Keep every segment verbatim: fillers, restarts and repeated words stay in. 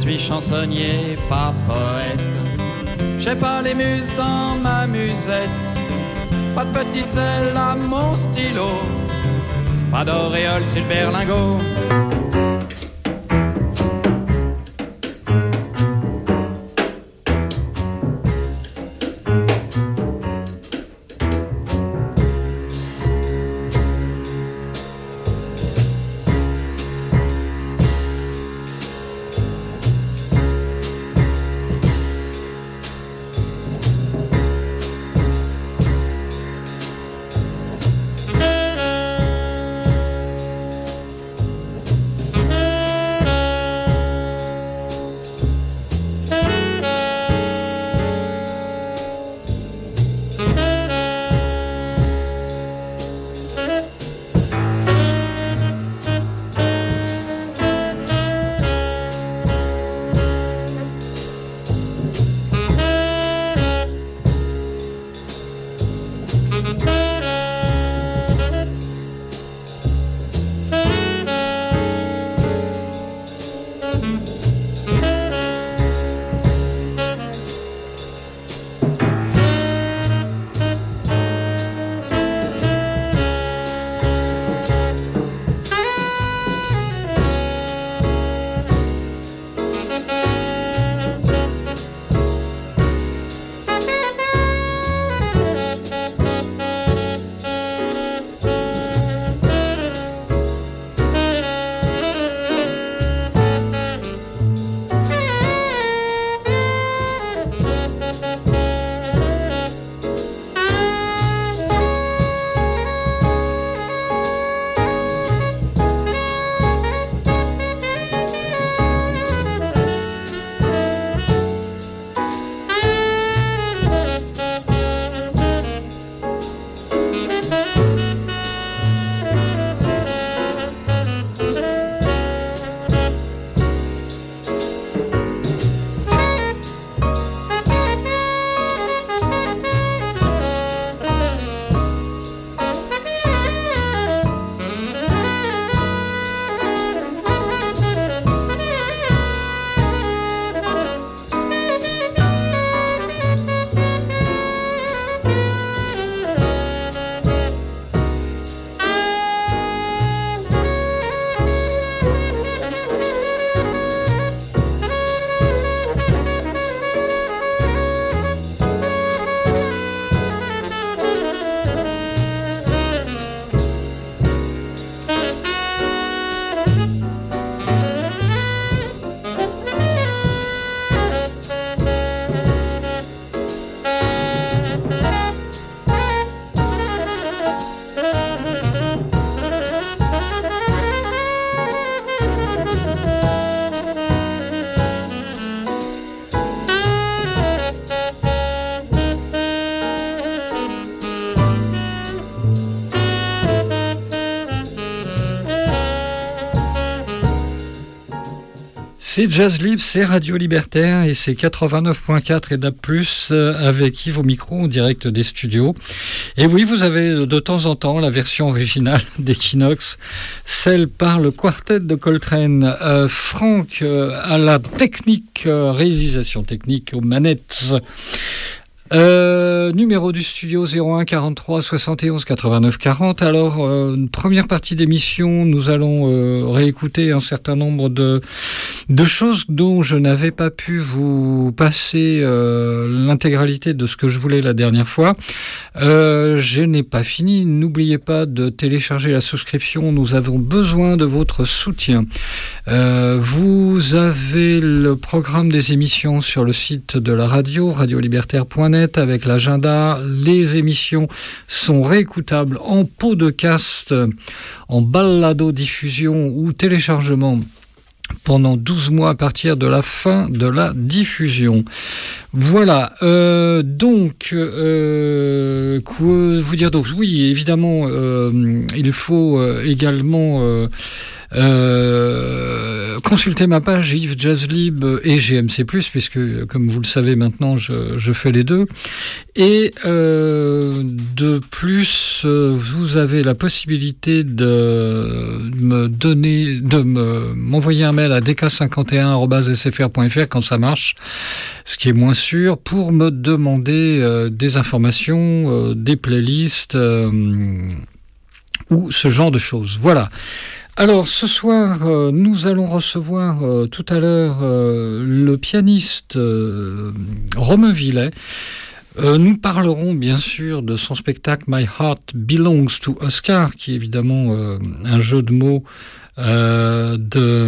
suis chansonnier, pas poète. J'ai pas les muses dans ma musette, pas de petites ailes à mon stylo, pas d'auréole sur le berlingot. C'est Jazz Libre, c'est Radio Libertaire et c'est quatre-vingt-neuf point quatre et D A B plus, avec Yves au micro en direct des studios. Et oui, vous avez de temps en temps la version originale d'Equinox, celle par le quartet de Coltrane. Euh, Franck euh, à la technique, euh, réalisation technique aux manettes. Euh, numéro du studio zéro un quarante-trois soixante et onze quatre-vingt-neuf quarante. Alors, euh, première partie d'émission, nous allons euh, réécouter un certain nombre de, de choses dont je n'avais pas pu vous passer euh, l'intégralité de ce que je voulais la dernière fois. Euh, je n'ai pas fini. N'oubliez pas de télécharger la souscription. Nous avons besoin de votre soutien. Euh, vous avez le programme des émissions sur le site de la radio, radio libertaire point net. Avec l'agenda, les émissions sont réécoutables en podcast, en balado-diffusion ou téléchargement pendant douze mois à partir de la fin de la diffusion. Voilà, euh, donc, euh, quoi vous dire donc? Oui, évidemment, euh, il faut euh, également... Euh, Euh, consultez ma page Yves Jazzlib et G M C plus, puisque, comme vous le savez maintenant, je, je fais les deux. Et euh, de plus, euh, vous avez la possibilité de me donner, de me, m'envoyer un mail à d k cinquante et un arobase s f r point f r quand ça marche, ce qui est moins sûr, pour me demander euh, des informations, euh, des playlists euh, ou ce genre de choses. Voilà. Alors, ce soir, euh, nous allons recevoir euh, tout à l'heure euh, le pianiste euh, Romain Villet. Euh, nous parlerons bien sûr de son spectacle My Heart Belongs to Oscar, qui est évidemment euh, un jeu de mots euh, de...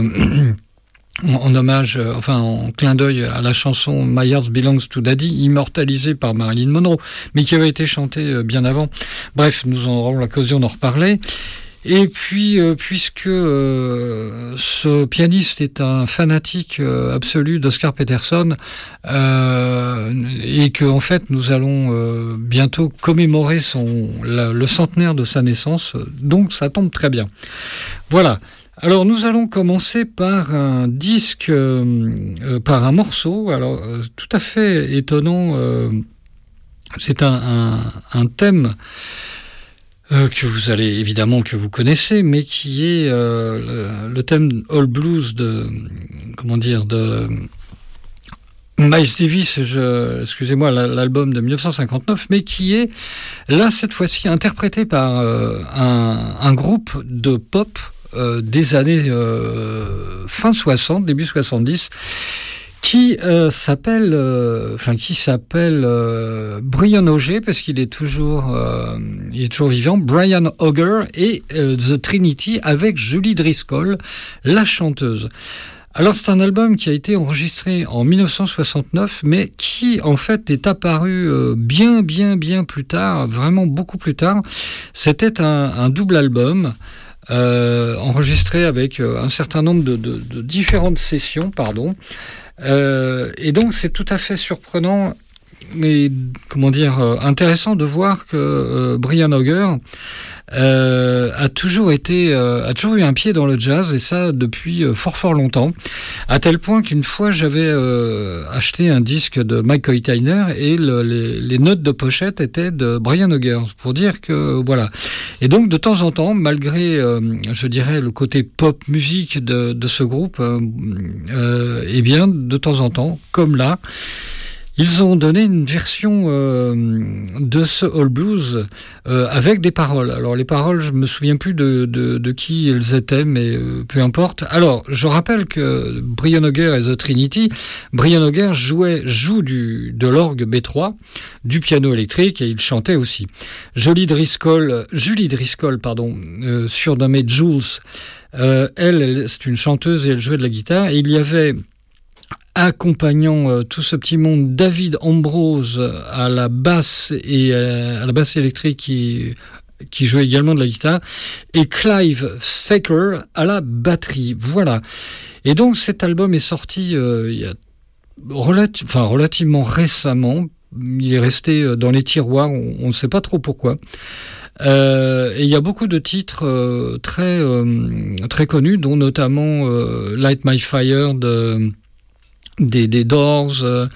en hommage, euh, enfin en clin d'œil à la chanson My Heart Belongs to Daddy, immortalisée par Marilyn Monroe, mais qui avait été chantée euh, bien avant. Bref, nous aurons l'occasion d'en reparler. Et puis, euh, puisque euh, ce pianiste est un fanatique euh, absolu d'Oscar Peterson, euh, et que en fait nous allons euh, bientôt commémorer son la, le centenaire de sa naissance, donc ça tombe très bien. Voilà. Alors nous allons commencer par un disque, euh, euh, par un morceau, alors euh, tout à fait étonnant. Euh, c'est un, un, un thème Euh, que vous allez évidemment que vous connaissez, mais qui est euh, le, le thème All Blues de comment dire de Miles Davis, je, excusez-moi, l'album de dix-neuf cent cinquante-neuf, mais qui est là cette fois-ci interprété par euh, un, un groupe de pop euh, des années euh, fin soixante, début soixante-dix. Qui euh, s'appelle, euh, enfin qui s'appelle euh, Brian Auger, parce qu'il est toujours, euh, il est toujours vivant. Brian Auger et euh, The Trinity avec Julie Driscoll, la chanteuse. Alors c'est un album qui a été enregistré en dix-neuf cent soixante-neuf, mais qui en fait est apparu euh, bien, bien, bien plus tard, vraiment beaucoup plus tard. C'était un, un double album. Euh, enregistré avec euh, un certain nombre de, de, de différentes sessions, pardon. Euh, et donc c'est tout à fait surprenant et comment dire euh, intéressant de voir que euh, Brian Auger euh, a toujours été euh, a toujours eu un pied dans le jazz, et ça depuis euh, fort fort longtemps, à tel point qu'une fois j'avais euh, acheté un disque de Mike Hoytiner et le, les, les notes de pochette étaient de Brian Auger, pour dire que voilà. Et donc de temps en temps, malgré euh, je dirais le côté pop musique de, de ce groupe, euh, euh, eh bien de temps en temps, comme là, ils ont donné une version euh, de ce All Blues euh, avec des paroles. Alors les paroles, je me souviens plus de, de, de qui elles étaient, mais euh, peu importe. Alors je rappelle que Brian Auger et The Trinity, Brian Auger jouait, joue du, de l'orgue B trois, du piano électrique, et il chantait aussi. Julie Driscoll, Julie Driscoll, pardon, euh, surnommée Jules, euh, elle, elle, c'est une chanteuse et elle jouait de la guitare. Et il y avait, accompagnant euh, tout ce petit monde, David Ambrose à la basse et euh, à la basse électrique qui qui jouait également de la guitare, et Clive Faker à la batterie. Voilà. Et donc cet album est sorti euh, il y a relati- enfin, relativement récemment. Il est resté dans les tiroirs, on ne sait pas trop pourquoi. Euh, et il y a beaucoup de titres euh, très euh, très connus, dont notamment euh, Light My Fire de Des, des Doors, euh,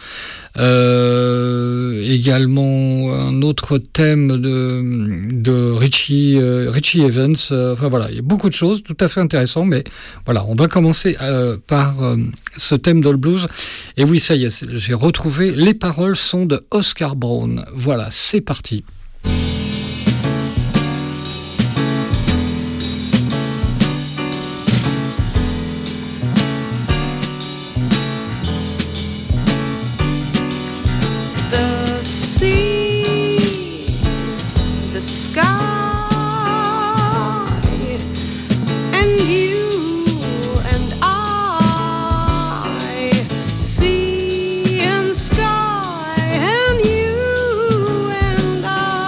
euh, également un autre thème de, de Richie, euh, Richie Evans. Euh, enfin voilà, il y a beaucoup de choses tout à fait intéressantes, mais voilà, on va commencer euh, par euh, ce thème d'All Blues. Et oui, ça y est, j'ai retrouvé. Les paroles sont de Oscar Brown. Voilà, c'est parti. See and sky and you and I.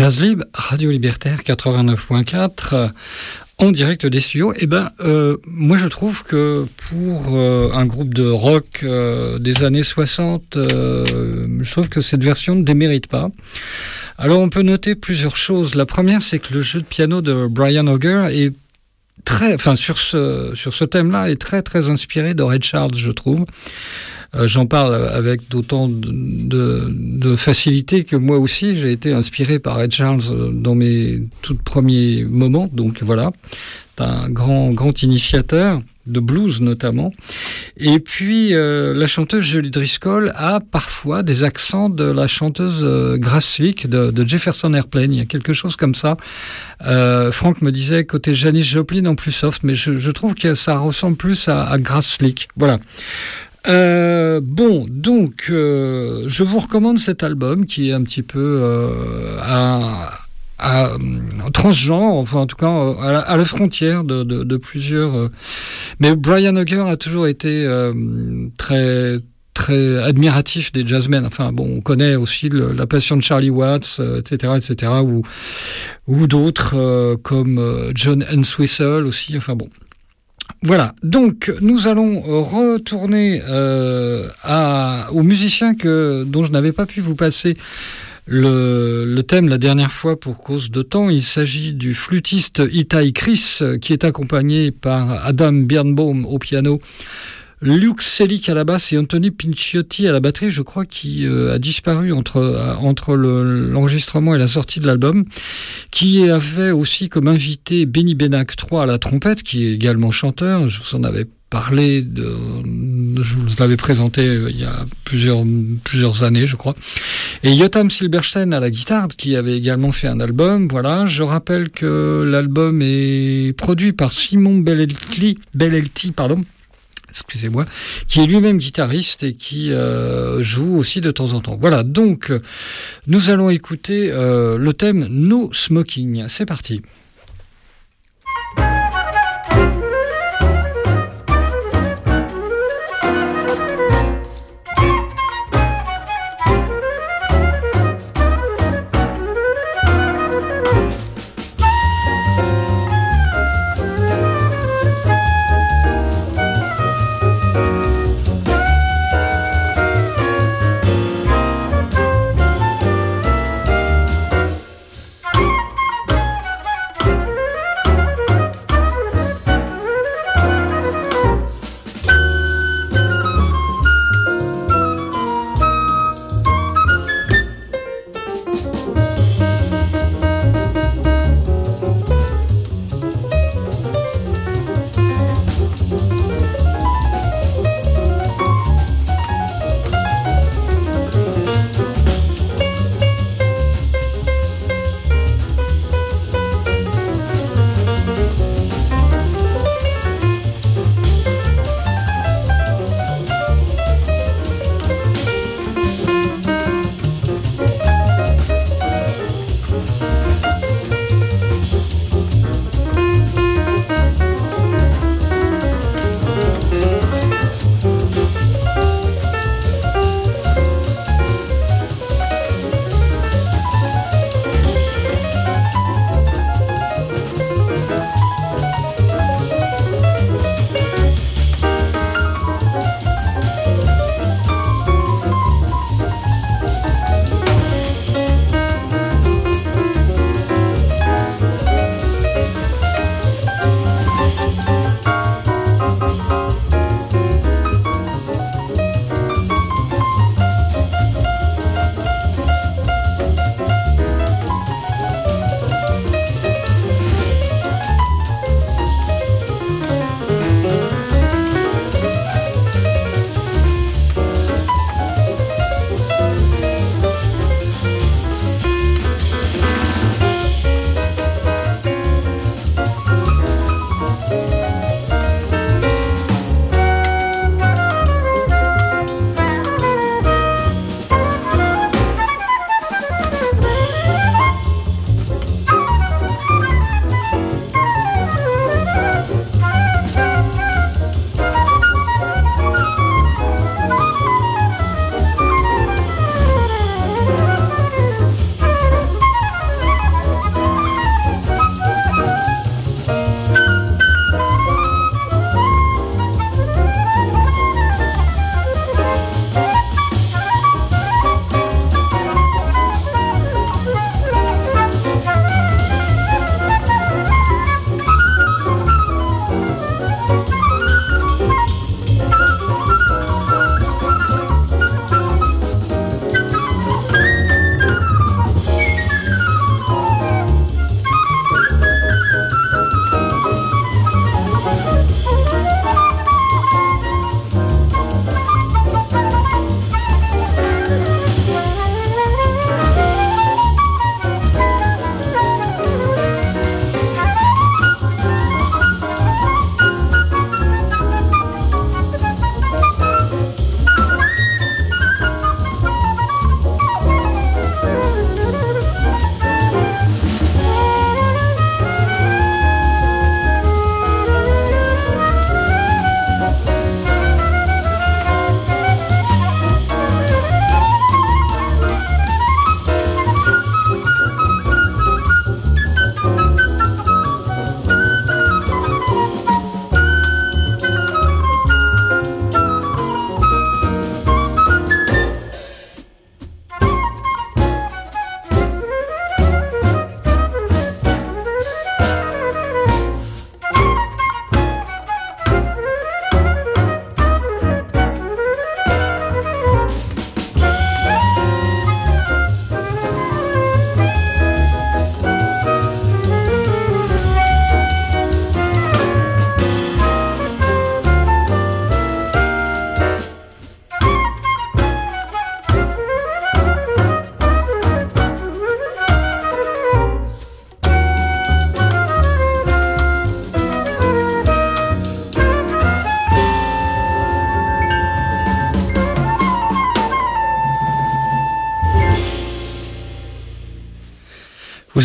Jazz Libre, Radio Libertaire quatre-vingt-neuf point quatre, euh, en direct des studios. Eh ben, euh, moi je trouve que pour euh, un groupe de rock euh, des années soixante, euh, je trouve que cette version ne démérite pas. Alors on peut noter plusieurs choses. La première, c'est que le jeu de piano de Brian Auger est très, enfin sur ce sur ce thème-là, est très très inspiré de Ray Charles, je trouve. Euh, j'en parle avec d'autant de, de, de facilité que moi aussi j'ai été inspiré par Ray Charles dans mes tout premiers moments. Donc voilà, c'est un grand grand initiateur de blues notamment. Et puis euh, la chanteuse Julie Driscoll a parfois des accents de la chanteuse euh, Grace Slick de, de Jefferson Airplane. Il y a quelque chose comme ça. Euh, Franck me disait côté Janis Joplin en plus soft, mais je, je trouve que ça ressemble plus à, à Grace Slick. Voilà. Euh, bon, donc euh, je vous recommande cet album qui est un petit peu euh, à, à, à transgenre, enfin en tout cas à la, à la frontière de, de, de plusieurs. Euh, mais Brian Auger a toujours été euh, très très admiratif des jazzmen. Enfin bon, on connaît aussi le, la passion de Charlie Watts, euh, et cetera, et cetera, ou ou d'autres euh, comme euh, John Entwistle aussi. Enfin bon. Voilà, donc nous allons retourner euh, à, aux musiciens que, dont je n'avais pas pu vous passer le, le thème la dernière fois pour cause de temps. Il s'agit du flûtiste Itai Chris qui est accompagné par Adam Birnbaum au piano, Luke Selick à la basse et Anthony Pinciotti à la batterie, je crois, qui euh, a disparu entre, euh, entre le, l'enregistrement et la sortie de l'album, qui avait aussi comme invité Benny Benac trois à la trompette, qui est également chanteur. Je vous en avais parlé, de, je vous l'avais présenté euh, il y a plusieurs, plusieurs années, je crois. Et Yotam Silberstein à la guitare, qui avait également fait un album. Voilà, je rappelle que l'album est produit par Simon Bellelti, Bellelti, pardon, excusez-moi, qui est lui-même guitariste et qui euh, joue aussi de temps en temps. Voilà, donc nous allons écouter euh, le thème No Smoking. C'est parti.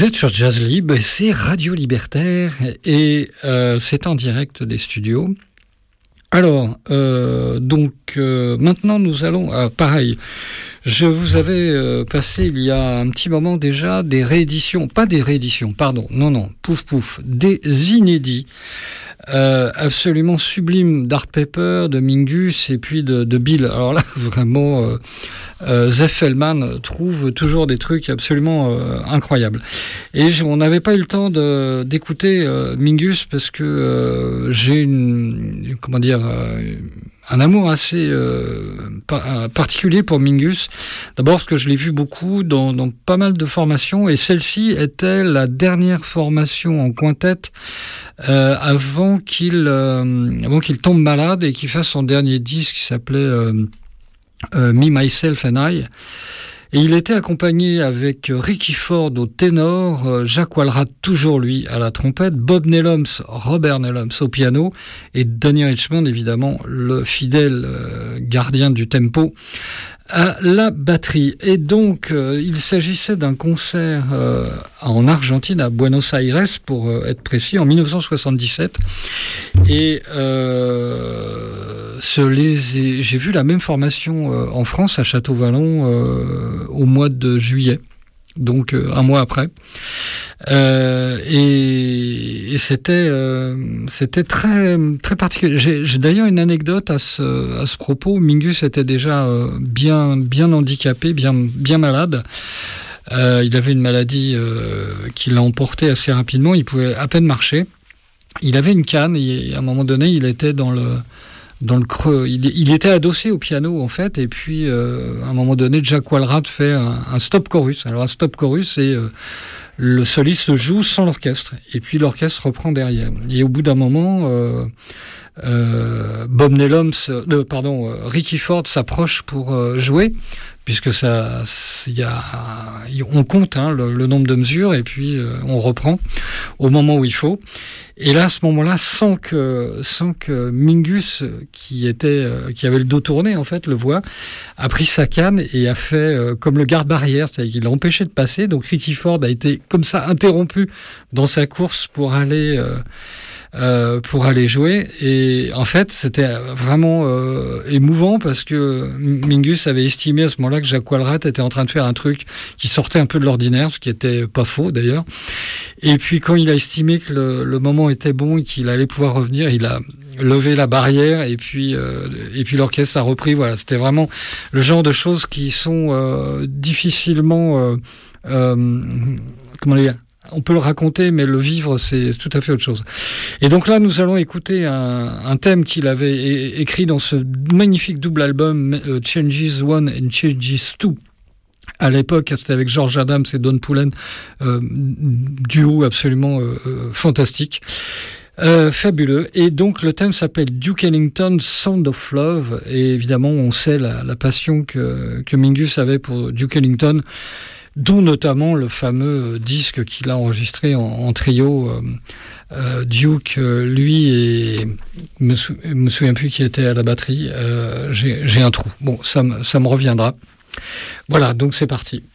Vous êtes sur Jazz Libre, c'est Radio Libertaire et euh, c'est en direct des studios. Alors, euh, donc euh, maintenant nous allons, euh, pareil, je vous avais euh, passé il y a un petit moment déjà des rééditions, pas des rééditions, pardon, non, non, pouf pouf, des inédits. Euh, absolument sublime d'Art Pepper, de Mingus et puis de, de Bill. Alors là, vraiment, euh, euh, Zef Feldman trouve toujours des trucs absolument euh, incroyables. Et je, on n'avait pas eu le temps de, d'écouter euh, Mingus parce que euh, j'ai une, comment dire, euh, un amour assez euh, pa- particulier pour Mingus. D'abord parce que je l'ai vu beaucoup dans, dans pas mal de formations et celle-ci était la dernière formation en quintette euh, avant qu'il euh, avant qu'il tombe malade et qu'il fasse son dernier disque qui s'appelait euh, euh, Me, Myself and I. Et il était accompagné avec Ricky Ford au ténor, Jacques Walrath, toujours lui, à la trompette, Bob Nelloms, Robert Nelloms au piano, et Donnie Richmond, évidemment, le fidèle gardien du tempo, à la batterie. Et donc, euh, il s'agissait d'un concert euh, en Argentine, à Buenos Aires, pour euh, être précis, en dix-neuf cent soixante-dix-sept. Et euh, ce, les, j'ai vu la même formation euh, en France, à Château-Vallon, euh, au mois de juillet. Donc euh, un mois après, euh, et, et c'était euh, c'était très très particulier. J'ai, j'ai d'ailleurs une anecdote à ce à ce propos. Mingus était déjà euh, bien bien handicapé, bien bien malade. Euh, il avait une maladie euh, qui l'a emporté assez rapidement. Il pouvait à peine marcher. Il avait une canne et à un moment donné, il était dans le dans le creux, il, il était adossé au piano en fait, et puis euh, à un moment donné, Jacques Walrath fait un, un stop chorus. Alors un stop chorus, c'est euh, le soliste joue sans l'orchestre, et puis l'orchestre reprend derrière. Et au bout d'un moment, euh, euh, Bob Nelloms, euh, pardon, euh, Ricky Ford s'approche pour euh, jouer, puisque ça, il y a, on compte hein, le, le nombre de mesures, et puis euh, on reprend au moment où il faut. Et là, à ce moment-là, sans que, sans que Mingus, qui était, euh, qui avait le dos tourné, en fait, le voit, a pris sa canne et a fait euh, comme le garde-barrière, c'est-à-dire qu'il l'a empêché de passer. Donc Ricky Ford a été comme ça interrompu dans sa course pour aller, euh, euh, pour aller jouer. Et en fait, c'était vraiment euh, émouvant parce que Mingus avait estimé à ce moment-là que Jacques Walrath était en train de faire un truc qui sortait un peu de l'ordinaire, ce qui était pas faux d'ailleurs. Et puis quand il a estimé que le, le moment était bon et qu'il allait pouvoir revenir, il a levé la barrière et puis euh, et puis l'orchestre a repris. Voilà, c'était vraiment le genre de choses qui sont euh, difficilement euh, euh, comment dire. On peut le raconter, mais le vivre, c'est tout à fait autre chose. Et donc là, nous allons écouter un, un thème qu'il avait é- écrit dans ce magnifique double album uh, Changes One and Changes Two. À l'époque, c'était avec George Adams et Don Pullen, euh, duo absolument euh, fantastique. Euh, fabuleux. Et donc le thème s'appelle Duke Ellington, Sound of Love. Et évidemment, on sait la, la passion que, que Mingus avait pour Duke Ellington, dont notamment le fameux disque qu'il a enregistré en, en trio. Euh, euh, Duke, euh, lui, et me, sou- me souviens plus qui était à la batterie. Euh, j'ai, j'ai un trou. Bon, ça, me, ça me reviendra. Voilà, donc c'est parti.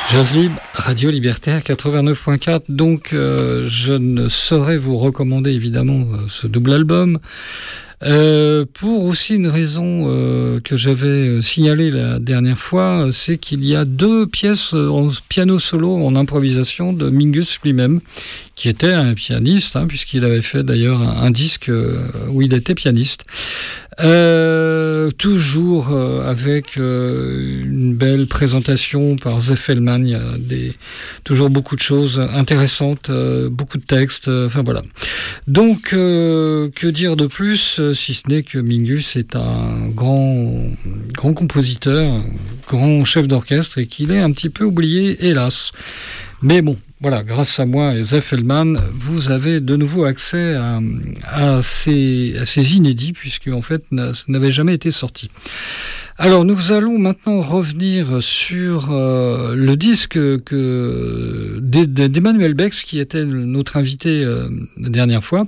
Jazz Libre, Radio Libertaire quatre-vingt-neuf point quatre. Donc, euh, je ne saurais vous recommander évidemment euh, ce double album. Euh, pour aussi une raison euh, que j'avais signalée la dernière fois, c'est qu'il y a deux pièces en piano solo en improvisation de Mingus lui-même, qui était un pianiste, hein, puisqu'il avait fait d'ailleurs un, un disque où il était pianiste. Euh, toujours euh, avec euh, une belle présentation par Zef Hellman. Il y a des, toujours beaucoup de choses intéressantes, euh, beaucoup de textes, euh, enfin voilà. Donc, euh, que dire de plus, euh, si ce n'est que Mingus est un grand, grand compositeur, un grand chef d'orchestre, et qu'il est un petit peu oublié, hélas. Mais bon, voilà, grâce à moi et Zef Hellman, vous avez de nouveau accès à, à, ces, à ces inédits, puisque en fait, ça n'avait jamais été sorti. Alors, nous allons maintenant revenir sur euh, le disque que, d'Emmanuel Bex, qui était notre invité euh, la dernière fois.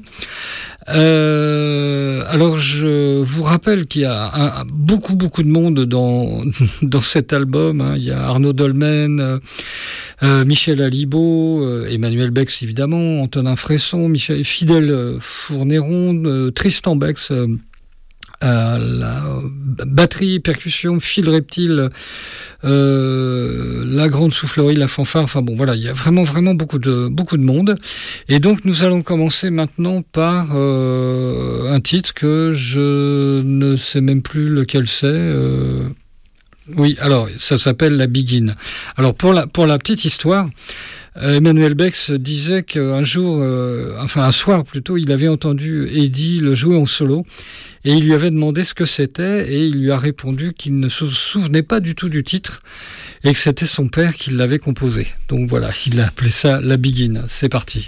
Euh, alors, je vous rappelle qu'il y a un, beaucoup, beaucoup de monde dans, dans cet album. Hein. Il y a Arnaud Dolmen, euh, euh, Michel Alibaud, euh, Emmanuel Bex, évidemment, Antonin Fresson, Michel, Fidèle Fournéron, euh, Tristan Bex, euh, à la batterie, percussion, fil reptile, euh, la grande soufflerie, la fanfare, enfin bon voilà, il y a vraiment vraiment beaucoup de beaucoup de monde. Et donc nous allons commencer maintenant par euh, un titre que je ne sais même plus lequel c'est. Euh, oui, alors ça s'appelle La Begin. Alors pour la pour la petite histoire, Euh, Emmanuel Bex disait qu'un jour, euh, enfin un soir plutôt, il avait entendu Eddie le jouer en solo et il lui avait demandé ce que c'était et il lui a répondu qu'il ne se souvenait pas du tout du titre et que c'était son père qui l'avait composé. Donc voilà, il a appelé ça La Begin. C'est parti.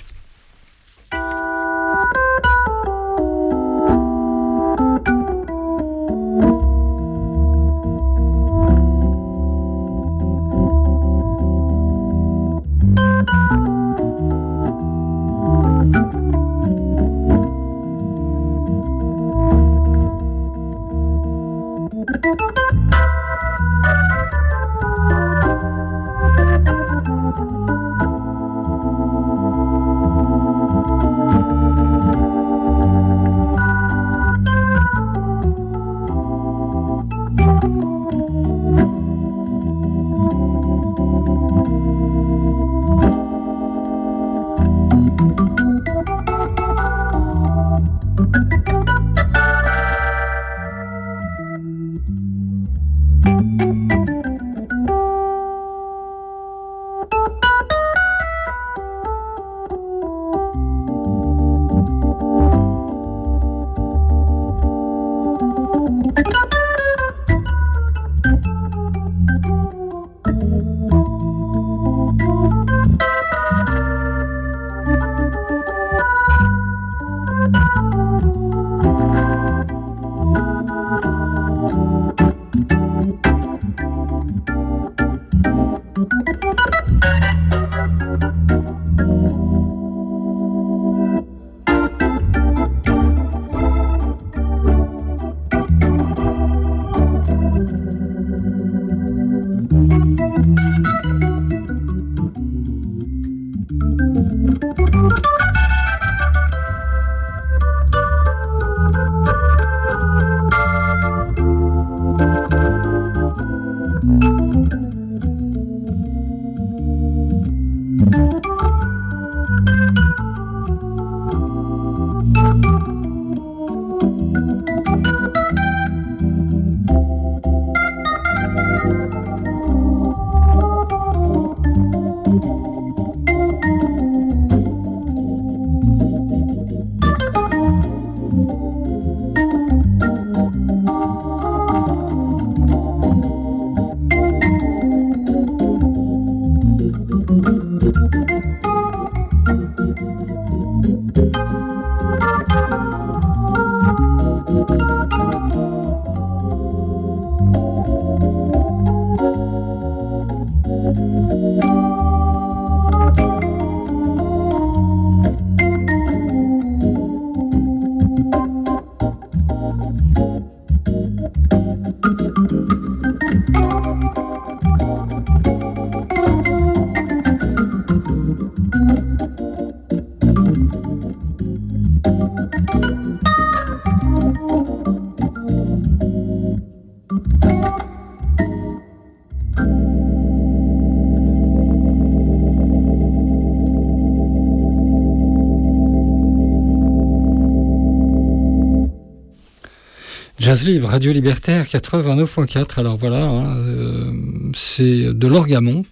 Jazz Libre, Radio Libertaire quatre-vingt-neuf point quatre. Alors voilà, hein, euh, c'est de l'Orgamon.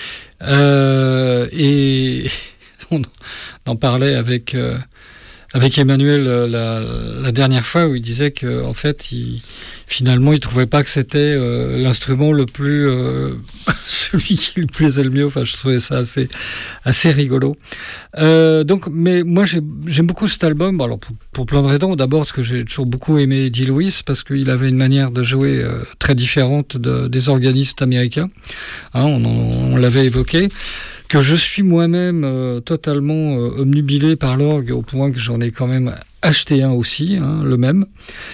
Euh, et on en parlait avec, euh, avec Emmanuel la, la dernière fois, où il disait que en fait, il, finalement, il trouvait pas que c'était euh, l'instrument le plus... Euh, celui qui lui plaisait le mieux. Enfin, je trouvais ça assez, assez rigolo. Euh, donc, mais moi, j'ai, j'aime beaucoup cet album. Alors, pour, pour plein de raisons. D'abord, parce que j'ai toujours beaucoup aimé Eddie Lewis, parce qu'il avait une manière de jouer euh, très différente de, des organistes américains. Hein, on, on, on l'avait évoqué. Que je suis moi-même euh, totalement euh, obnubilé par l'orgue, au point que j'en ai quand même acheté un aussi, hein, le même.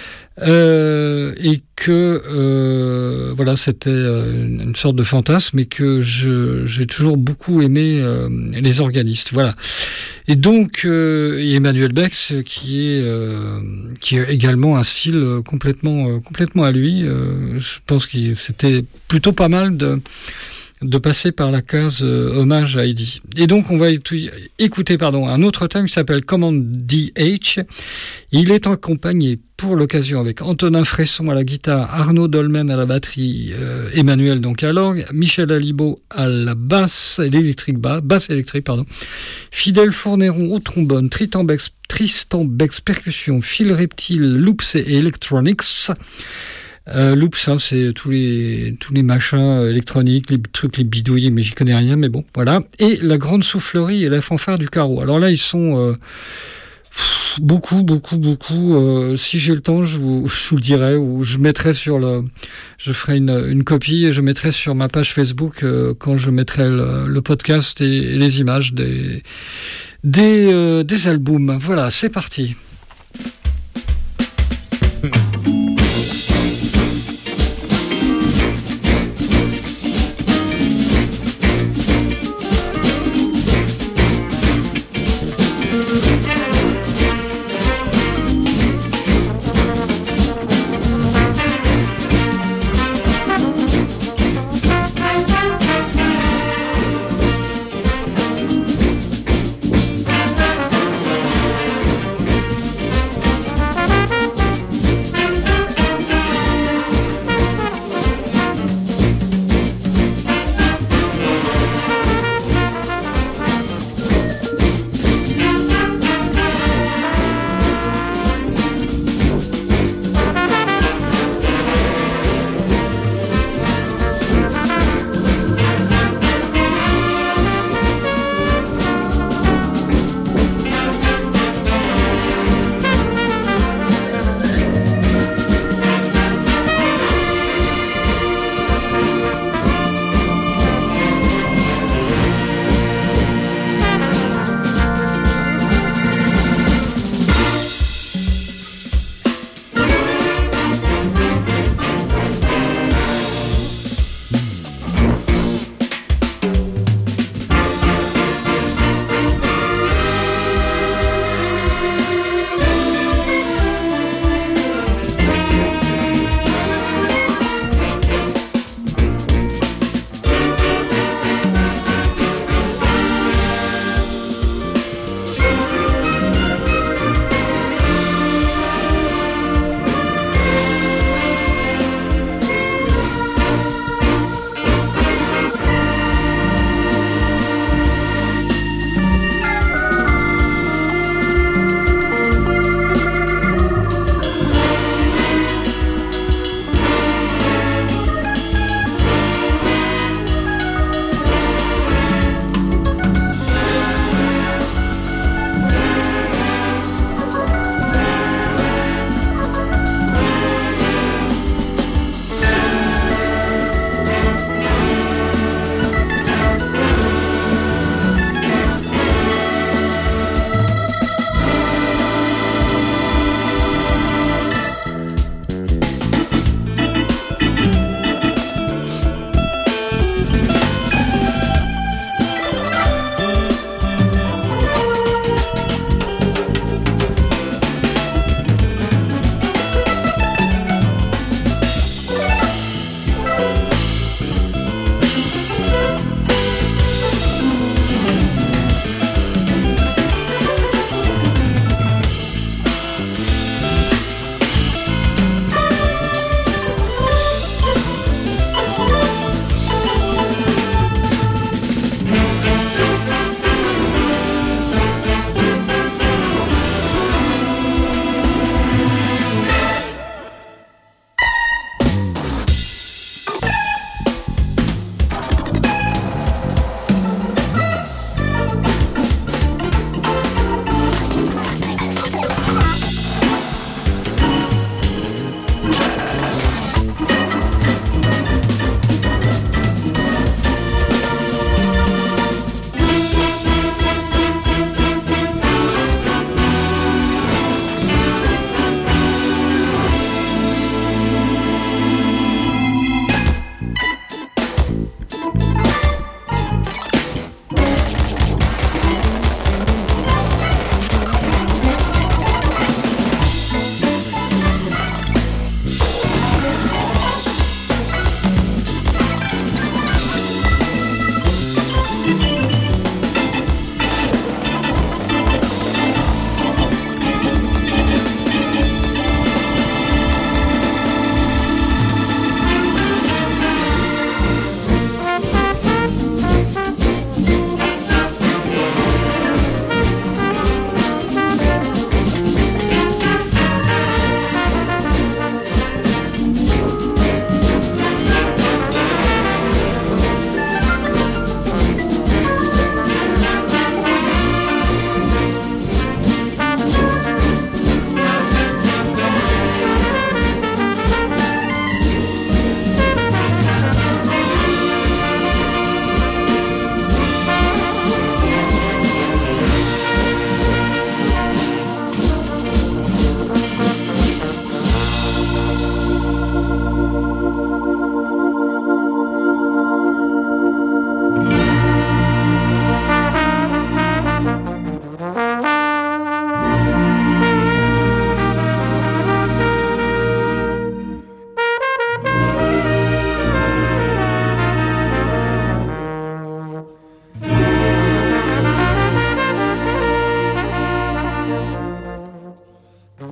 Euh, et que euh, voilà, c'était euh, une sorte de fantasme, et que je, j'ai toujours beaucoup aimé euh, les organistes. Voilà. Et donc euh, et Emmanuel Bex, qui est euh, qui a également un style complètement euh, complètement à lui. Euh, je pense que c'était plutôt pas mal de de passer par la case euh, hommage à Eddie. Et donc on va écouter pardon un autre thème qui s'appelle Command D H. Il est accompagné pour l'occasion avec Antonin Fresson à la guitare, Arnaud Dolmen à la batterie, euh, Emmanuel donc à l'orgue, Michel Alibaud à la basse, l'électrique basse, basse électrique pardon, Fidèle Fourneron au trombone, Tristan Bex, Tristan Bex percussion, Phil Reptile, loops et electronics. Euh, loops, hein, c'est tous les tous les machins électroniques, les trucs, les bidouilles, mais j'y connais rien, mais bon, voilà. Et la grande soufflerie et la fanfare du carreau. Alors là, ils sont euh, beaucoup, beaucoup, beaucoup. Euh, si j'ai le temps, je vous, je vous le dirai, ou je mettrai sur le, je ferai une, une copie et je mettrai sur ma page Facebook euh, quand je mettrai le, le podcast et, et les images des des euh, des albums. Voilà, c'est parti.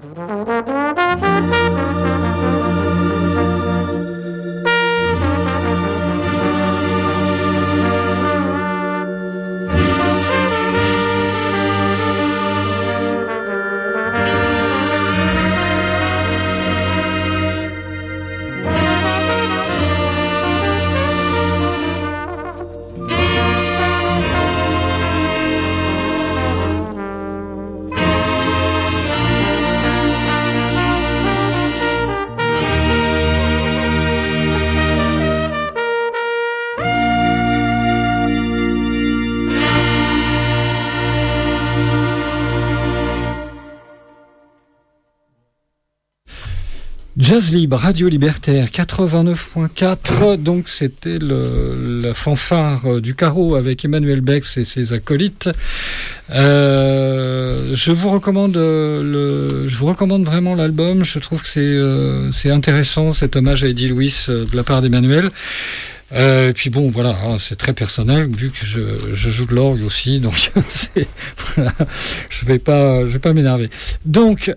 Jazz Libre, Radio Libertaire, quatre-vingt-neuf point quatre, donc c'était le, la fanfare du carreau avec Emmanuel Bex et ses acolytes. Euh, je vous recommande le, je vous recommande vraiment l'album. Je trouve que c'est, euh, c'est intéressant cet hommage à Eddie Louis euh, de la part d'Emmanuel. Euh, et puis bon, voilà, hein, c'est très personnel vu que je, je joue de l'orgue aussi, donc c'est, voilà, je vais pas, je vais pas m'énerver. Donc,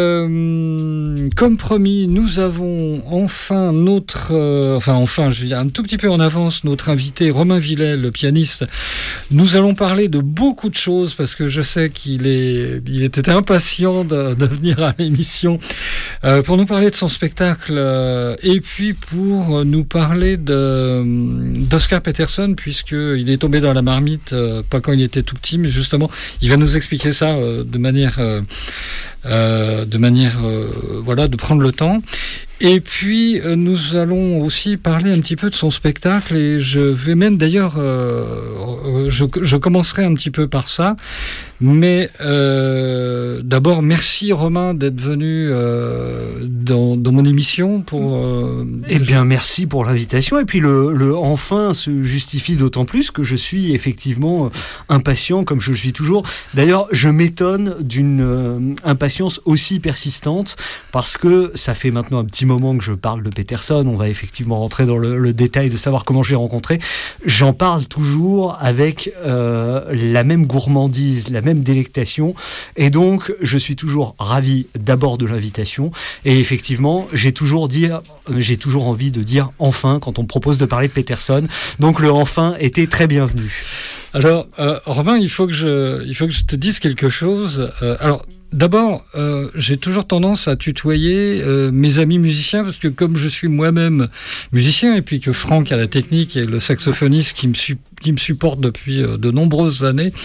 euh, comme promis, nous avons enfin notre, euh, enfin enfin, je veux dire un tout petit peu en avance notre invité Romain Villel, le pianiste. Nous allons parler de beaucoup de choses parce que je sais qu'il est, il était impatient de, de venir à l'émission euh, pour nous parler de son spectacle euh, et puis pour nous parler de d'Oscar Peterson, puisqu'il est tombé dans la marmite, euh, pas quand il était tout petit, mais justement, il va nous expliquer ça euh, de manière, euh, euh, de manière, euh, voilà, de prendre le temps. Et puis, euh, nous allons aussi parler un petit peu de son spectacle, et je vais même d'ailleurs, euh, je, je commencerai un petit peu par ça, mais euh, d'abord, merci Romain d'être venu euh, dans, dans mon émission. Pour. Euh, eh bien, je... merci pour l'invitation, et puis le, le enfin se justifie d'autant plus que je suis effectivement impatient, comme je le suis toujours. D'ailleurs, je m'étonne d'une euh, impatience aussi persistante, parce que ça fait maintenant un petit moment que je parle de Peterson, on va effectivement rentrer dans le, le détail de savoir comment je l'ai rencontré. J'en parle toujours avec euh, la même gourmandise, la même délectation, et donc je suis toujours ravi d'abord de l'invitation, et effectivement j'ai toujours, dire, j'ai toujours envie de dire enfin quand on me propose de parler de Peterson, donc le enfin était très bienvenu. Alors euh, Romain, il faut que je, il faut que je te dise quelque chose. Euh, alors D'abord, euh, j'ai toujours tendance à tutoyer euh, mes amis musiciens, parce que comme je suis moi-même musicien, et puis que Franck a la technique et le saxophoniste qui me, su- qui me supporte depuis euh, de nombreuses années,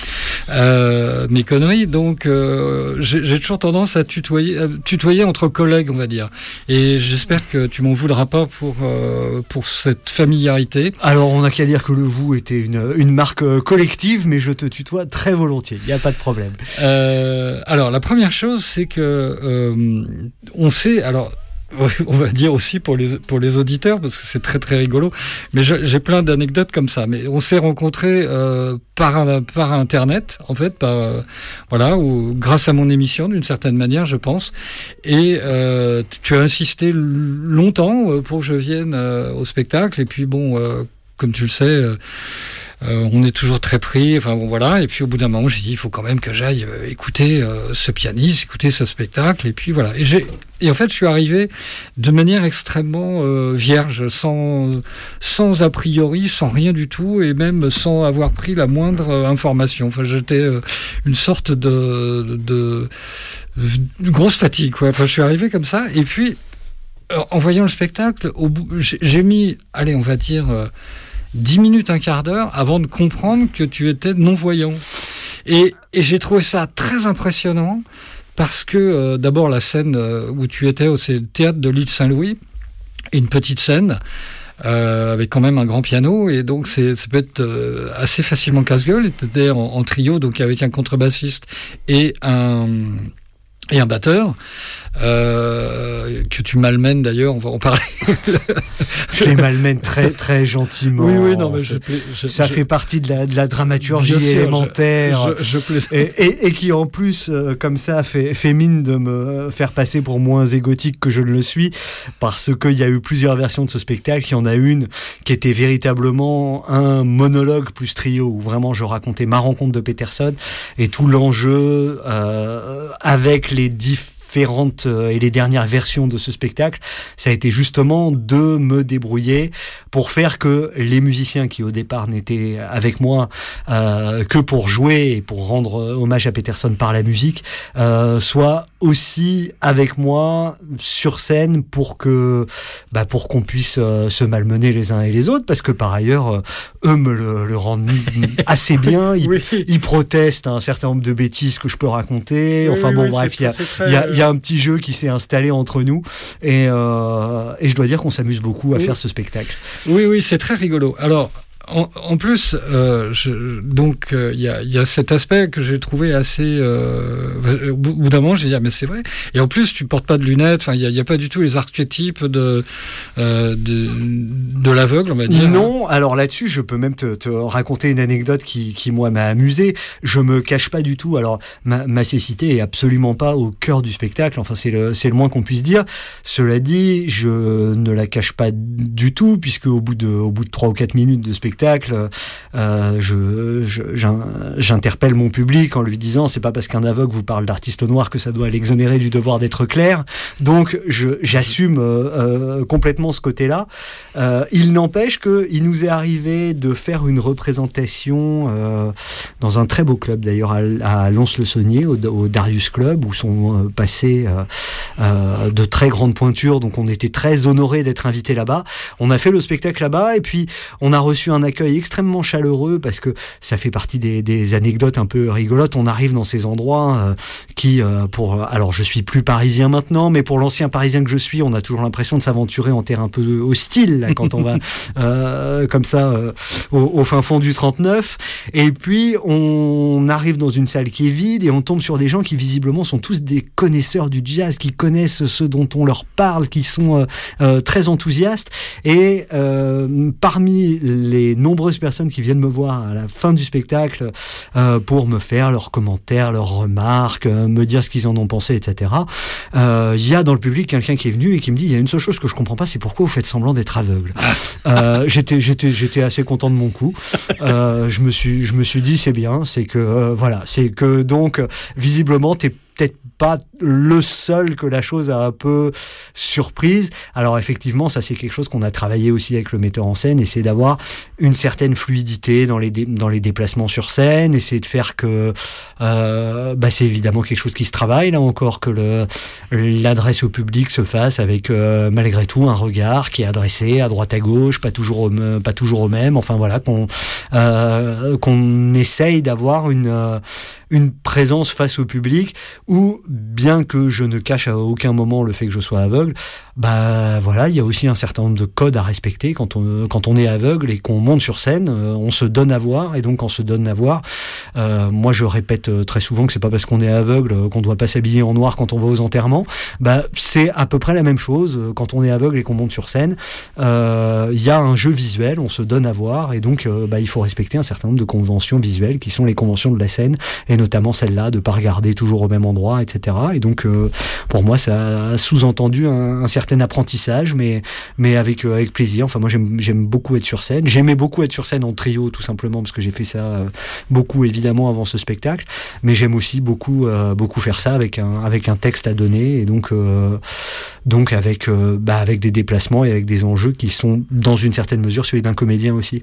euh, mes conneries, donc euh, j'ai, j'ai toujours tendance à tutoyer, à tutoyer entre collègues, on va dire. Et j'espère que tu m'en voudras pas pour, euh, pour cette familiarité. Alors, on n'a qu'à dire que le vous était une, une marque collective, mais je te tutoie très volontiers, il n'y a pas de problème. Euh, alors, la première La première chose, c'est que euh, on sait, alors on va dire aussi pour les pour les auditeurs, parce que c'est très très rigolo, mais je, j'ai plein d'anecdotes comme ça. Mais on s'est rencontrés euh, par par internet, en fait, par euh, voilà, ou grâce à mon émission d'une certaine manière, je pense. Et euh, tu as insisté longtemps pour que je vienne euh, au spectacle. Et puis bon, euh, comme tu le sais. Euh, Euh, on est toujours très pris, enfin bon voilà, et puis au bout d'un moment j'ai dit il faut quand même que j'aille euh, écouter euh, ce pianiste, écouter ce spectacle, et puis voilà. Et, j'ai, et en fait je suis arrivé de manière extrêmement euh, vierge, sans, sans a priori, sans rien du tout, et même sans avoir pris la moindre euh, information. Enfin j'étais euh, une sorte de, de, de, de grosse fatigue, quoi. Enfin je suis arrivé comme ça, et puis euh, en voyant le spectacle, au bout, j'ai, j'ai mis, allez on va dire... Euh, dix minutes, un quart d'heure avant de comprendre que tu étais non-voyant. Et, et j'ai trouvé ça très impressionnant parce que euh, d'abord la scène euh, où tu étais, c'est le théâtre de l'île Saint-Louis, une petite scène euh, avec quand même un grand piano, et donc c'est, ça peut être euh, assez facilement casse-gueule. Tu étais en, en trio, donc avec un contrebassiste et un... et un batteur, euh, que tu malmènes d'ailleurs, on va en parler. Je les malmène très, très gentiment. Oui, oui, non, mais je, je, ça je, fait partie de la, de la dramaturgie sûr, élémentaire. Je, je, je et, et, et qui, en plus, euh, comme ça, fait, fait mine de me faire passer pour moins égotique que je ne le suis, parce qu'il y a eu plusieurs versions de ce spectacle. Il y en a une qui était véritablement un monologue plus trio, où vraiment je racontais ma rencontre de Peterson et tout l'enjeu euh, avec les différents différentes euh, et les dernières versions de ce spectacle, ça a été justement de me débrouiller pour faire que les musiciens qui au départ n'étaient avec moi euh, que pour jouer et pour rendre hommage à Peterson par la musique, euh, soient aussi avec moi sur scène pour que bah, pour qu'on puisse euh, se malmener les uns et les autres, parce que par ailleurs euh, eux me le, le rendent assez bien. Ils, oui. ils protestent un certain nombre de bêtises que je peux raconter. Enfin oui, bon, oui, bref, il y a, très... y, a, y a un petit jeu qui s'est installé entre nous et, euh, et je dois dire qu'on s'amuse beaucoup à oui. faire ce spectacle. Oui, oui, c'est très rigolo. Alors, En, en plus, euh, je, donc il euh, y, a, y a cet aspect que j'ai trouvé assez. Euh, au bout d'un moment, j'ai dit ah mais c'est vrai. Et en plus, tu portes pas de lunettes. Enfin, il y a, y a pas du tout les archétypes de euh, de, de l'aveugle, on va dire. Non. Alors là-dessus, je peux même te, te raconter une anecdote qui, qui moi m'a amusé. Je me cache pas du tout. Alors ma, ma cécité est absolument pas au cœur du spectacle. Enfin, c'est le c'est le moins qu'on puisse dire. Cela dit, je ne la cache pas du tout, puisque au bout de au bout de trois ou quatre minutes de spectacle. Euh, je, je, j'interpelle mon public en lui disant c'est pas parce qu'un aveugle vous parle d'artiste noir que ça doit l'exonérer du devoir d'être clair. Donc je, j'assume euh, euh, complètement ce côté-là. Euh, il n'empêche qu'il nous est arrivé de faire une représentation euh, dans un très beau club d'ailleurs à, à Lons-le-Saunier, au, au Darius Club, où sont euh, passés euh, euh, de très grandes pointures. Donc on était très honorés d'être invités là-bas. On a fait le spectacle là-bas et puis on a reçu un accueil extrêmement chaleureux parce que ça fait partie des, des anecdotes un peu rigolotes. On arrive dans ces endroits euh, qui, euh, pour, alors je suis plus parisien maintenant, mais pour l'ancien parisien que je suis, on a toujours l'impression de s'aventurer en terre un peu hostile là, quand on va euh, comme ça euh, au, au fin fond du trente-neuf. Et puis on arrive dans une salle qui est vide et on tombe sur des gens qui visiblement sont tous des connaisseurs du jazz, qui connaissent ce dont on leur parle, qui sont euh, euh, très enthousiastes. Et euh, parmi les nombreuses personnes qui viennent me voir à la fin du spectacle euh, pour me faire leurs commentaires, leurs remarques, euh, me dire ce qu'ils en ont pensé, et cetera. Il euh, y a dans le public quelqu'un qui est venu et qui me dit il y a une seule chose que je comprends pas, c'est pourquoi vous faites semblant d'être aveugle. euh, j'étais, j'étais, j'étais assez content de mon coup. Euh, je me suis, je me suis dit c'est bien, c'est que euh, voilà, c'est que donc visiblement t'es peut-être pas le seul que la chose a un peu surprise. Alors effectivement, ça c'est quelque chose qu'on a travaillé aussi avec le metteur en scène, essayer d'avoir une certaine fluidité dans les dé- dans les déplacements sur scène, essayer de faire que euh, bah c'est évidemment quelque chose qui se travaille là encore, que le l'adresse au public se fasse avec euh, malgré tout un regard qui est adressé à droite à gauche, pas toujours au, pas toujours au même. Enfin voilà, qu'on euh, qu'on essaye d'avoir une euh, une présence face au public où, bien que je ne cache à aucun moment le fait que je sois aveugle, bah voilà, il y a aussi un certain nombre de codes à respecter quand on quand on est aveugle et qu'on monte sur scène, euh, on se donne à voir, et donc on se donne à voir. Euh, moi, je répète très souvent que c'est pas parce qu'on est aveugle qu'on doit pas s'habiller en noir quand on va aux enterrements. Bah c'est à peu près la même chose quand on est aveugle et qu'on monte sur scène. Il euh, y a un jeu visuel, on se donne à voir, et donc euh, bah il faut respecter un certain nombre de conventions visuelles qui sont les conventions de la scène, et notamment celle-là de pas regarder toujours au même endroit, et cetera. Et donc euh, pour moi, ça a sous-entendu un, un certain apprentissage, mais mais avec euh, avec plaisir. Enfin moi j'aime j'aime beaucoup être sur scène. J'aimais beaucoup être sur scène en trio, tout simplement parce que j'ai fait ça euh, beaucoup évidemment avant ce spectacle. Mais j'aime aussi beaucoup euh, beaucoup faire ça avec un avec un texte à donner, et donc euh, donc avec euh, bah avec des déplacements et avec des enjeux qui sont dans une certaine mesure celui d'un comédien aussi.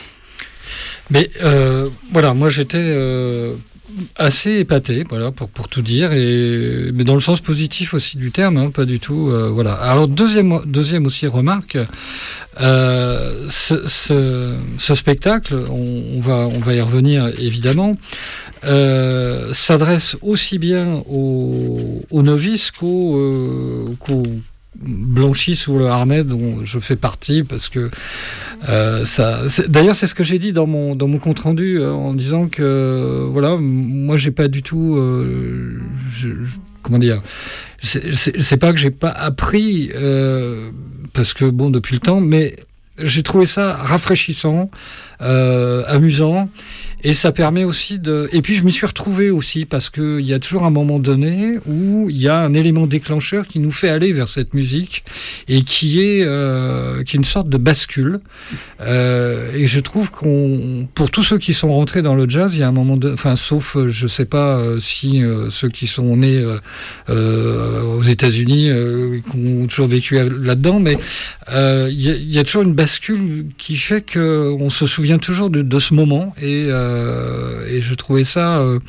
Mais euh, voilà, moi j'étais euh, assez épaté, voilà, pour pour tout dire, et mais dans le sens positif aussi du terme, hein, pas du tout, euh, voilà. Alors deuxième deuxième aussi remarque, euh, ce, ce ce spectacle, on, on va on va y revenir évidemment, euh, s'adresse aussi bien aux, aux novices qu'aux euh, qu'aux blanchis sous le harnais, dont je fais partie, parce que euh, ça. C'est, d'ailleurs, c'est ce que j'ai dit dans mon dans mon compte rendu, euh, en disant que euh, voilà, moi j'ai pas du tout, euh, je, je, comment dire, c'est, c'est, c'est pas que j'ai pas appris, euh, parce que bon, depuis le temps, mais j'ai trouvé ça rafraîchissant, euh, amusant, Et ça permet aussi de... Et puis je m'y suis retrouvé aussi parce qu'il y a toujours un moment donné où il y a un élément déclencheur qui nous fait aller vers cette musique et qui est, euh, qui est une sorte de bascule. Euh, et je trouve qu'on... Pour tous ceux qui sont rentrés dans le jazz, il y a un moment de... Enfin, sauf, je sais pas euh, si euh, ceux qui sont nés euh, euh, aux États-Unis, euh, qui ont toujours vécu là-dedans, mais euh, il y, a, il y a toujours une bascule qui fait qu'on se souvient toujours de, de ce moment et... Euh, Euh, et je trouvais ça euh,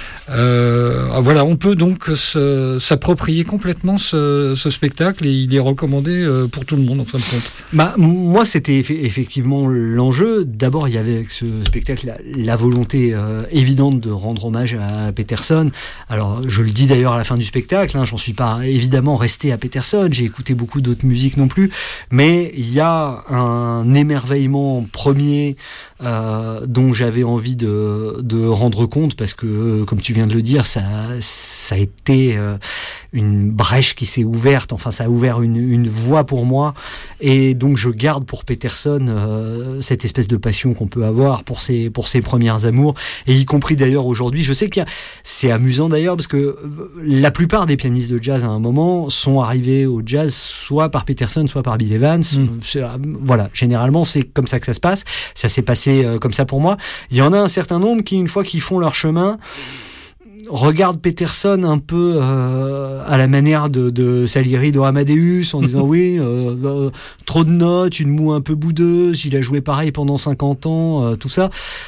euh, voilà, on peut donc se, s'approprier complètement ce, ce spectacle et il est recommandé euh, pour tout le monde en fin de compte. Bah, moi c'était eff- effectivement l'enjeu. D'abord il y avait avec ce spectacle la, la volonté euh, évidente de rendre hommage à Peterson. Alors je le dis d'ailleurs à la fin du spectacle, hein, j'en suis pas évidemment resté à Peterson, j'ai écouté beaucoup d'autres musiques non plus, mais il y a un émerveillement premier euh, dont j'avais envie de, de rendre compte parce que comme tu viens de le dire, ça, ça a été euh, une brèche qui s'est ouverte, enfin ça a ouvert une, une voie pour moi et donc je garde pour Peterson euh, cette espèce de passion qu'on peut avoir pour ses, pour ses premières amours et y compris d'ailleurs aujourd'hui, je sais que c'est amusant d'ailleurs parce que la plupart des pianistes de jazz à un moment sont arrivés au jazz soit par Peterson soit par Bill Evans, mmh. c'est, voilà, généralement c'est comme ça que ça se passe, ça s'est passé euh, comme ça pour moi. Il y en a un certain nombre qui une fois qu'ils font leur chemin regarde Peterson un peu euh, à la manière de, de Salieri, de Amadeus, en disant oui, euh, euh, trop de notes, une moue un peu boudeuse, il a joué pareil pendant cinquante ans, euh, tout ça.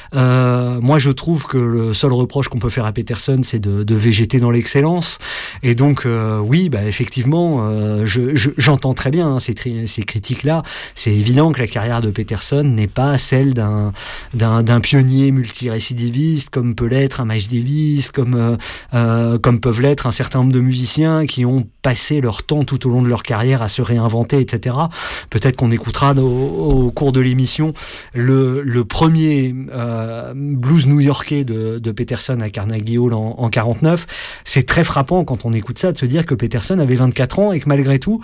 Euh, moi, je trouve que le seul reproche qu'on peut faire à Peterson, c'est de, de végéter dans l'excellence. Et donc, euh, oui, bah, effectivement, euh, je, je, j'entends très bien hein, ces, tri- ces critiques-là. C'est évident que la carrière de Peterson n'est pas celle d'un, d'un, d'un pionnier multirécidiviste, comme peut l'être un Miles Davis, comme euh, Euh, comme peuvent l'être un certain nombre de musiciens qui ont passé leur temps tout au long de leur carrière à se réinventer, et cetera. Peut-être qu'on écoutera au, au cours de l'émission le, le premier euh, blues new-yorkais de, de Peterson à Carnegie Hall en, en quarante-neuf. C'est très frappant quand on écoute ça de se dire que Peterson avait vingt-quatre ans et que malgré tout,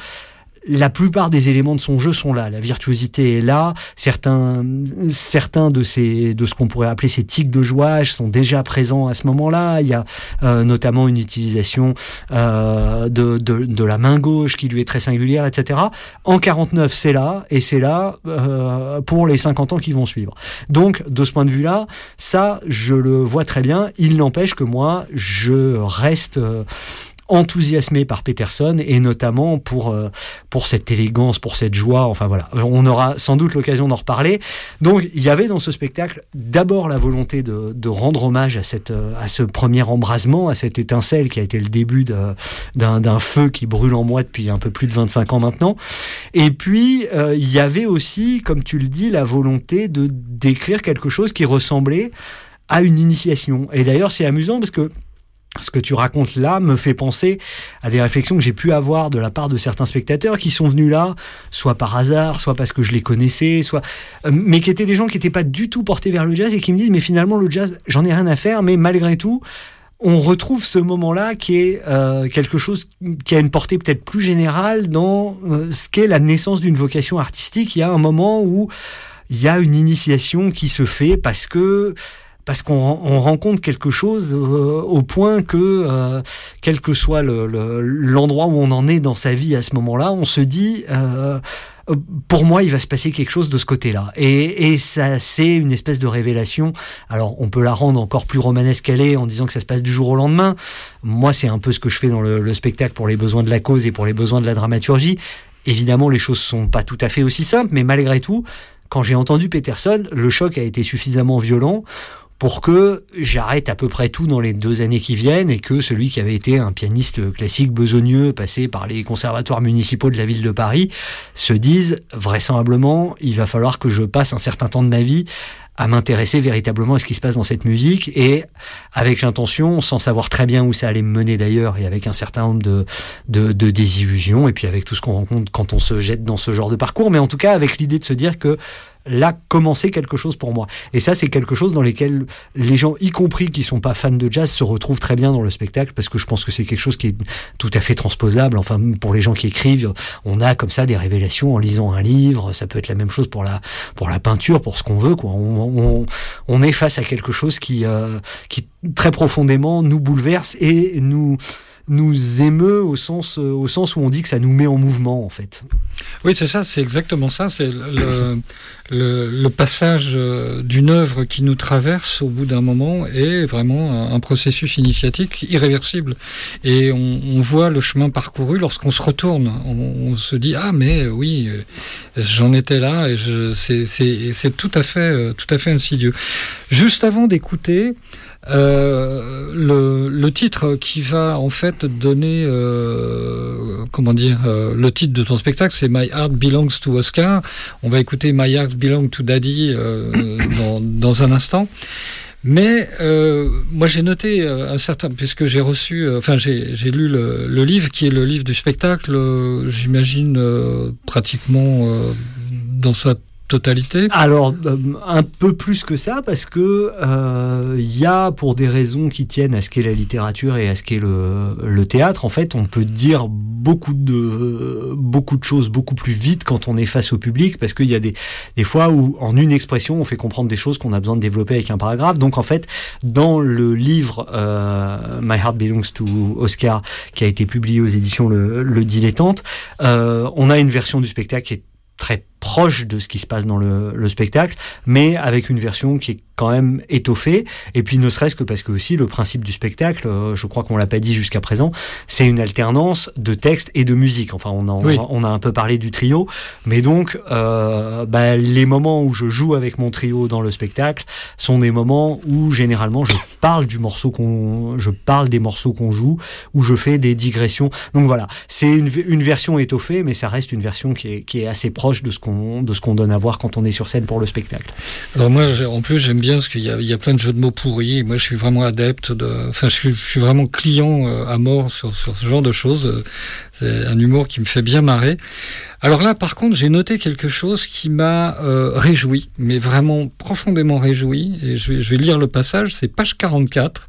la plupart des éléments de son jeu sont là. La virtuosité est là. Certains, certains de ces, de ce qu'on pourrait appeler ces tics de jouage sont déjà présents à ce moment-là. Il y a euh, notamment une utilisation euh, de, de, de la main gauche qui lui est très singulière, et cetera. En quarante-neuf, c'est là, et c'est là euh, pour les cinquante ans qui vont suivre. Donc, de ce point de vue-là, ça, je le vois très bien. Il n'empêche que moi, je reste euh, enthousiasmé par Peterson et notamment pour euh, pour cette élégance, pour cette joie. Enfin voilà, on aura sans doute l'occasion d'en reparler. Donc il y avait dans ce spectacle d'abord la volonté de, de rendre hommage à cette à ce premier embrasement, à cette étincelle qui a été le début de, d'un, d'un feu qui brûle en moi depuis un peu plus de vingt-cinq ans maintenant. Et puis euh, il y avait aussi, comme tu le dis, la volonté de d'écrire quelque chose qui ressemblait à une initiation. Et d'ailleurs c'est amusant parce que ce que tu racontes là me fait penser à des réflexions que j'ai pu avoir de la part de certains spectateurs qui sont venus là, soit par hasard, soit parce que je les connaissais, soit, mais qui étaient des gens qui n'étaient pas du tout portés vers le jazz et qui me disent, mais finalement, le jazz, j'en ai rien à faire, mais malgré tout, on retrouve ce moment-là qui est euh, quelque chose qui a une portée peut-être plus générale dans euh, ce qu'est la naissance d'une vocation artistique. Il y a un moment où il y a une initiation qui se fait parce que parce qu'on on rencontre quelque chose euh, au point que, euh, quel que soit le, le, l'endroit où on en est dans sa vie à ce moment-là, on se dit, euh, pour moi, il va se passer quelque chose de ce côté-là. Et, et ça, c'est une espèce de révélation. Alors, on peut la rendre encore plus romanesque qu'elle est en disant que ça se passe du jour au lendemain. Moi, c'est un peu ce que je fais dans le, le spectacle pour les besoins de la cause et pour les besoins de la dramaturgie. Évidemment, les choses sont pas tout à fait aussi simples, mais malgré tout, quand j'ai entendu Peterson, le choc a été suffisamment violent pour que j'arrête à peu près tout dans les deux années qui viennent et que celui qui avait été un pianiste classique besogneux, passé par les conservatoires municipaux de la ville de Paris, se dise vraisemblablement, il va falloir que je passe un certain temps de ma vie à m'intéresser véritablement à ce qui se passe dans cette musique et avec l'intention, sans savoir très bien où ça allait me mener d'ailleurs et avec un certain nombre de, de, de désillusions et puis avec tout ce qu'on rencontre quand on se jette dans ce genre de parcours, mais en tout cas avec l'idée de se dire que là commencer quelque chose pour moi. Et ça, c'est quelque chose dans lequel les gens, y compris qui sont pas fans de jazz, se retrouvent très bien dans le spectacle, parce que je pense que c'est quelque chose qui est tout à fait transposable. Enfin, pour les gens qui écrivent, on a comme ça des révélations en lisant un livre. Ça peut être la même chose pour la pour la peinture, pour ce qu'on veut, quoi. On, on, on est face à quelque chose qui euh, qui très profondément nous bouleverse et nous nous émeut au sens, au sens où on dit que ça nous met en mouvement, en fait. Oui, c'est ça, c'est exactement ça. C'est le, le, le passage d'une œuvre qui nous traverse au bout d'un moment est vraiment un, un processus initiatique irréversible. Et on, on voit le chemin parcouru lorsqu'on se retourne. On, on se dit, ah, mais oui, j'en étais là, et je, c'est, c'est, c'est tout à fait, tout à fait insidieux. Juste avant d'écouter, Euh, le, le titre qui va en fait donner euh, comment dire euh, le titre de ton spectacle, c'est My Heart Belongs to Oscar. On va écouter My Heart Belongs to Daddy euh, dans, dans un instant. Mais euh, moi j'ai noté euh, un certain, puisque j'ai reçu, euh, enfin j'ai, j'ai lu le, le livre qui est le livre du spectacle, euh, j'imagine euh, pratiquement euh, dans sa totalité. Alors, euh, un peu plus que ça, parce que il euh, y a, pour des raisons qui tiennent à ce qu'est la littérature et à ce qu'est le, le théâtre, en fait, on peut dire beaucoup de, beaucoup de choses beaucoup plus vite quand on est face au public, parce qu'il y a des, des fois où, en une expression, on fait comprendre des choses qu'on a besoin de développer avec un paragraphe. Donc, en fait, dans le livre euh, My Heart Belongs to Oscar, qui a été publié aux éditions Le, le Dilettante, euh, on a une version du spectacle qui est très proche de ce qui se passe dans le, le spectacle, mais avec une version qui est quand même étoffée, et puis ne serait-ce que parce que aussi le principe du spectacle, euh, je crois qu'on l'a pas dit jusqu'à présent, c'est une alternance de texte et de musique. Enfin, on, en, oui. on a un peu parlé du trio, mais donc euh, bah, les moments où je joue avec mon trio dans le spectacle sont des moments où généralement je parle du morceau qu'on, je parle des morceaux qu'on joue, où je fais des digressions. Donc voilà, c'est une, une version étoffée, mais ça reste une version qui est, qui est assez proche de ce qu'on de ce qu'on donne à voir quand on est sur scène pour le spectacle. Alors moi, en plus, j'aime bien parce qu'il y a, il y a plein de jeux de mots pourris. Et moi, je suis vraiment adepte de, enfin, je suis, je suis vraiment client à mort sur, sur ce genre de choses. C'est un humour qui me fait bien marrer. Alors là, par contre, j'ai noté quelque chose qui m'a euh, réjoui, mais vraiment profondément réjoui. Et je vais, je vais lire le passage. C'est page quarante-quatre.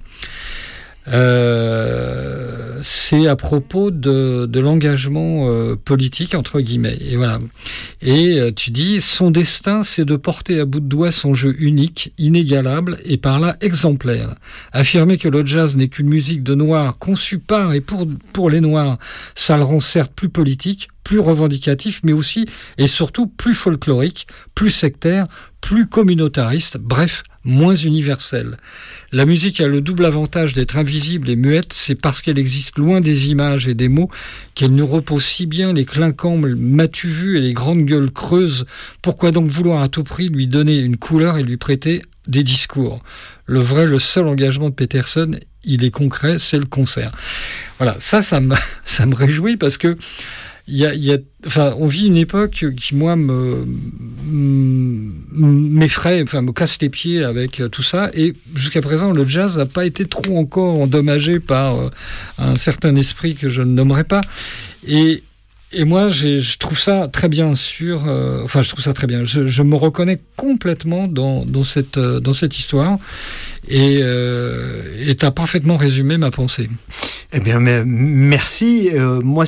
Euh, c'est à propos de, de l'engagement euh, politique entre guillemets, et voilà. Et euh, tu dis, son destin, c'est de porter à bout de doigt son jeu unique, inégalable et par là exemplaire. Affirmer que le jazz n'est qu'une musique de noirs conçue par et pour pour les noirs, ça le rend certes plus politique, plus revendicatif, mais aussi et surtout plus folklorique, plus sectaire, plus communautariste, bref, moins universel. La musique a le double avantage d'être invisible et muette, c'est parce qu'elle existe loin des images et des mots qu'elle nous repose si bien les clinquants m'as-tu vu et les grandes gueules creuses. Pourquoi donc vouloir à tout prix lui donner une couleur et lui prêter des discours? Le vrai, le seul engagement de Peterson, il est concret, c'est le concert. Voilà, ça, ça me, ça me réjouit parce que Il y a, il y a, enfin, on vit une époque qui, moi, me, m'effraie, enfin, me casse les pieds avec tout ça. Et jusqu'à présent, le jazz n'a pas été trop encore endommagé par euh, un certain esprit que je ne nommerai pas. Et, et moi, j'ai, je trouve ça très bien sur, euh, enfin, je trouve ça très bien. Je, je me reconnais complètement dans, dans cette, euh, dans cette histoire. Et, euh, et t'as parfaitement résumé ma pensée. Eh bien, mais, merci. Euh, moi,